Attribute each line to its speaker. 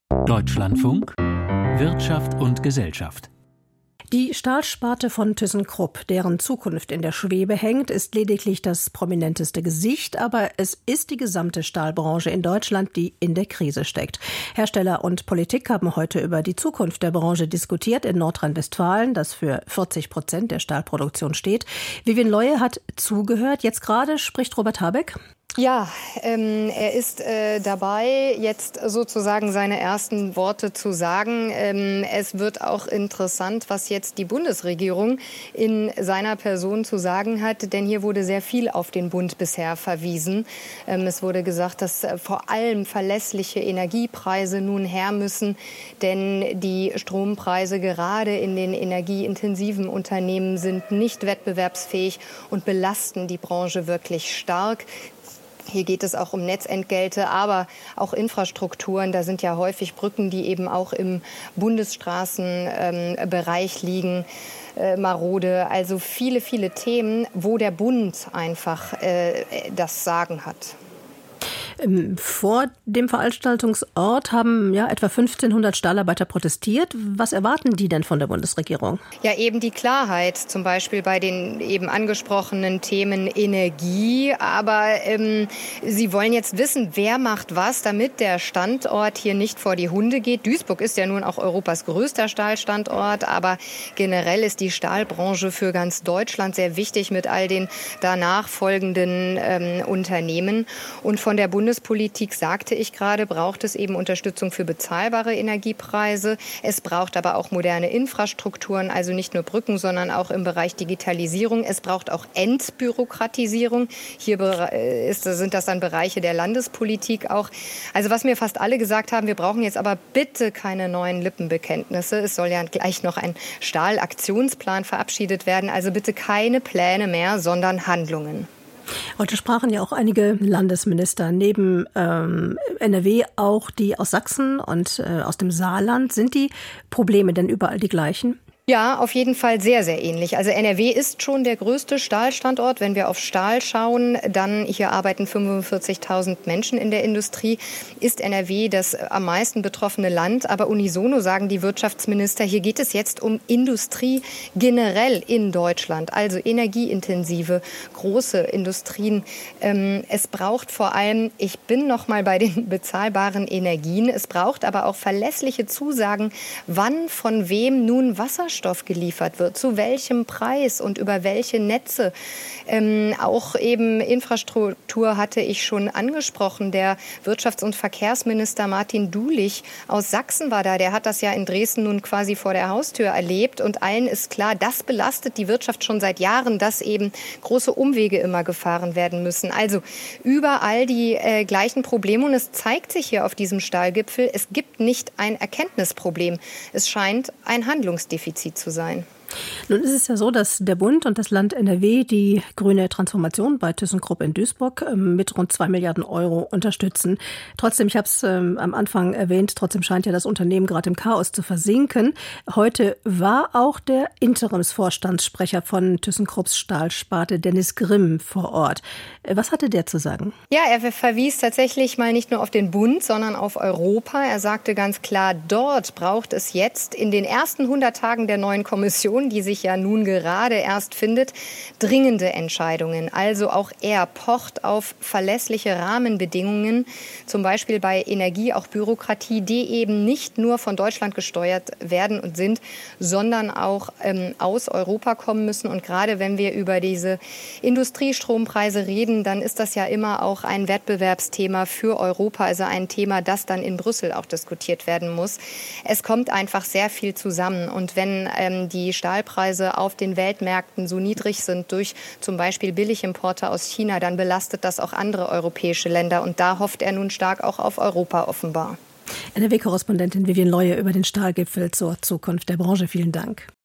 Speaker 1: Deutschlandfunk Wirtschaft und Gesellschaft.
Speaker 2: Die Stahlsparte von ThyssenKrupp, deren Zukunft in der Schwebe hängt, ist lediglich das prominenteste Gesicht, aber es ist die gesamte Stahlbranche in Deutschland, die in der Krise steckt. Hersteller und Politik haben heute über die Zukunft der Branche diskutiert in Nordrhein-Westfalen, das für 40% der Stahlproduktion steht. Vivian Leue hat zugehört. Jetzt gerade spricht Robert Habeck.
Speaker 3: Ja, er ist dabei, jetzt sozusagen seine ersten Worte zu sagen. Es wird auch interessant, was jetzt die Bundesregierung in seiner Person zu sagen hat, denn hier wurde sehr viel auf den Bund bisher verwiesen. Es wurde gesagt, dass vor allem verlässliche Energiepreise nun her müssen, denn die Strompreise gerade in den energieintensiven Unternehmen sind nicht wettbewerbsfähig und belasten die Branche wirklich stark. Hier geht es auch um Netzentgelte, aber auch Infrastrukturen. Da sind ja häufig Brücken, die eben auch im Bundesstraßenbereich liegen, marode. Also viele, viele Themen, wo der Bund einfach das Sagen hat.
Speaker 2: Vor dem Veranstaltungsort haben etwa 1500 Stahlarbeiter protestiert. Was erwarten die denn von der Bundesregierung?
Speaker 3: Ja, eben die Klarheit, zum Beispiel bei den eben angesprochenen Themen Energie. Aber sie wollen jetzt wissen, wer macht was, damit der Standort hier nicht vor die Hunde geht. Duisburg ist ja nun auch Europas größter Stahlstandort, aber generell ist die Stahlbranche für ganz Deutschland sehr wichtig mit all den danach folgenden Unternehmen. Und von der Bundespolitik, sagte ich gerade, braucht es eben Unterstützung für bezahlbare Energiepreise. Es braucht aber auch moderne Infrastrukturen, also nicht nur Brücken, sondern auch im Bereich Digitalisierung. Es braucht auch Entbürokratisierung. Hier sind das dann Bereiche der Landespolitik auch. Also was mir fast alle gesagt haben, wir brauchen jetzt aber bitte keine neuen Lippenbekenntnisse. Es soll ja gleich noch ein Stahlaktionsplan verabschiedet werden. Also bitte keine Pläne mehr, sondern Handlungen.
Speaker 2: Heute sprachen ja auch einige Landesminister, neben NRW auch die aus Sachsen und aus dem Saarland. Sind die Probleme denn überall die gleichen?
Speaker 3: Ja, auf jeden Fall sehr, sehr ähnlich. Also NRW ist schon der größte Stahlstandort. Wenn wir auf Stahl schauen, dann hier arbeiten 45.000 Menschen in der Industrie. Ist NRW das am meisten betroffene Land? Aber unisono sagen die Wirtschaftsminister, hier geht es jetzt um Industrie generell in Deutschland. Also energieintensive, große Industrien. Es braucht vor allem, ich bin noch mal bei den bezahlbaren Energien, es braucht aber auch verlässliche Zusagen, wann von wem nun Wasserstoff geliefert wird, zu welchem Preis und über welche Netze. Auch eben Infrastruktur hatte ich schon angesprochen. Der Wirtschafts- und Verkehrsminister Martin Dulich aus Sachsen war da. Der hat das ja in Dresden nun quasi vor der Haustür erlebt. Und allen ist klar, das belastet die Wirtschaft schon seit Jahren, dass eben große Umwege immer gefahren werden müssen. Also überall die gleichen Probleme. Und es zeigt sich hier auf diesem Stahlgipfel, es gibt nicht ein Erkenntnisproblem. Es scheint ein Handlungsdefizit zu sein.
Speaker 2: Nun ist es ja so, dass der Bund und das Land NRW die grüne Transformation bei ThyssenKrupp in Duisburg mit rund 2 Milliarden Euro unterstützen. Trotzdem, ich habe es am Anfang erwähnt, trotzdem scheint ja das Unternehmen gerade im Chaos zu versinken. Heute war auch der Interimsvorstandssprecher von ThyssenKrupps Stahlsparte, Dennis Grimm, vor Ort. Was hatte der zu sagen?
Speaker 3: Ja, er verwies tatsächlich mal nicht nur auf den Bund, sondern auf Europa. Er sagte ganz klar, dort braucht es jetzt in den ersten 100 Tagen der neuen Kommission, die sich ja nun gerade erst findet, dringende Entscheidungen. Also auch er pocht auf verlässliche Rahmenbedingungen, zum Beispiel bei Energie, auch Bürokratie, die eben nicht nur von Deutschland gesteuert werden und sind, sondern auch aus Europa kommen müssen. Und gerade wenn wir über diese Industriestrompreise reden, dann ist das ja immer auch ein Wettbewerbsthema für Europa, also ein Thema, das dann in Brüssel auch diskutiert werden muss. Es kommt einfach sehr viel zusammen. Und wenn die Stahlpreise auf den Weltmärkten so niedrig sind durch zum Beispiel Billigimporte aus China, dann belastet das auch andere europäische Länder. Und da hofft er nun stark auch auf Europa offenbar.
Speaker 2: NRW-Korrespondentin Vivian Leue über den Stahlgipfel zur Zukunft der Branche. Vielen Dank.